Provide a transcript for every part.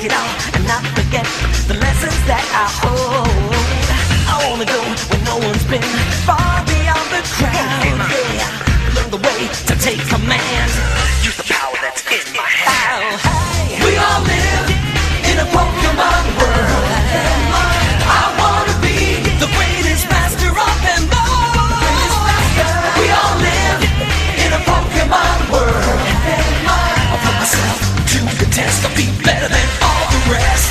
it all and not forget the lessons that I hold. I wanna go where no one's been, far beyond the crowd. Yeah, learn the way to take command. Use the power that's in my hand. We all live in a Pokemon world. I wanna be the greatest master of them all. We all live in a Pokemon world. I'll put myself to the test. I'll be better than all the rest.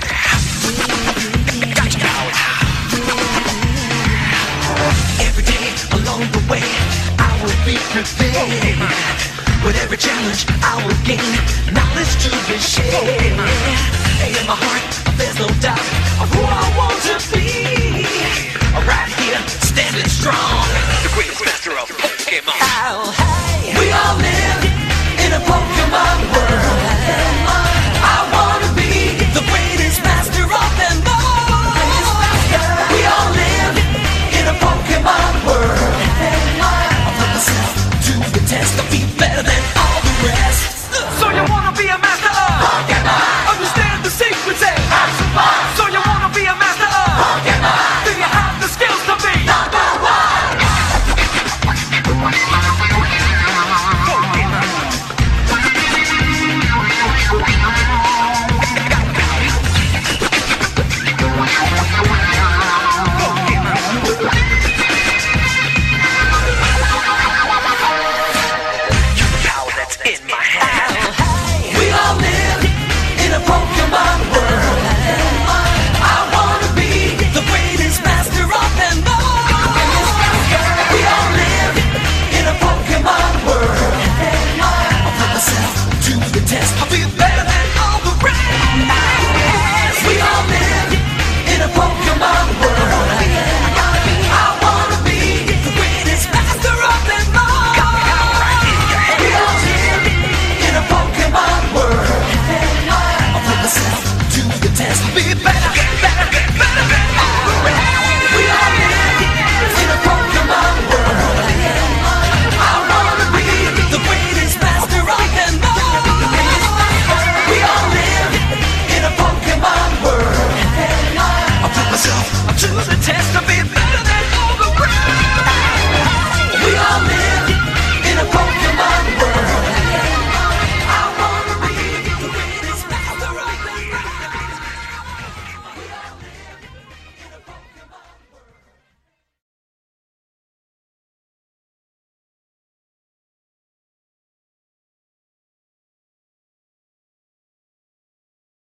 Every day along the way, I will be prepared. With every challenge, I will gain knowledge to be shared. In my heart, there's no doubt of who I want to be. Right here, standing strong, the greatest master of Pokemon. We all live in a Pokemon world. I wanna be the greatest master of them all. We all live in a Pokemon world. I'll put myself to the test. I'll be better than all the rest. So you wanna be a master of Pokemon? Understand the secrets and have some fun. So you wanna be a master of Pokemon? Do you have the skills to be Number one. Use the power that's in my hand. We all live in a Pokemon world. I wanna be the greatest master of them all. We all live in a Pokemon world. I'll put myself to the test. I'll be better than all the rest. We all live in a Pokemon world. I wanna be the greatest master of them all. We all live in a Pokemon world. I'll put myself to the test. I'll be better, better, better than all the rest. We all live in a Pokemon world. I wanna be the greatest master of them all. We all live in a Pokemon world. I'll put myself to the test. I'll be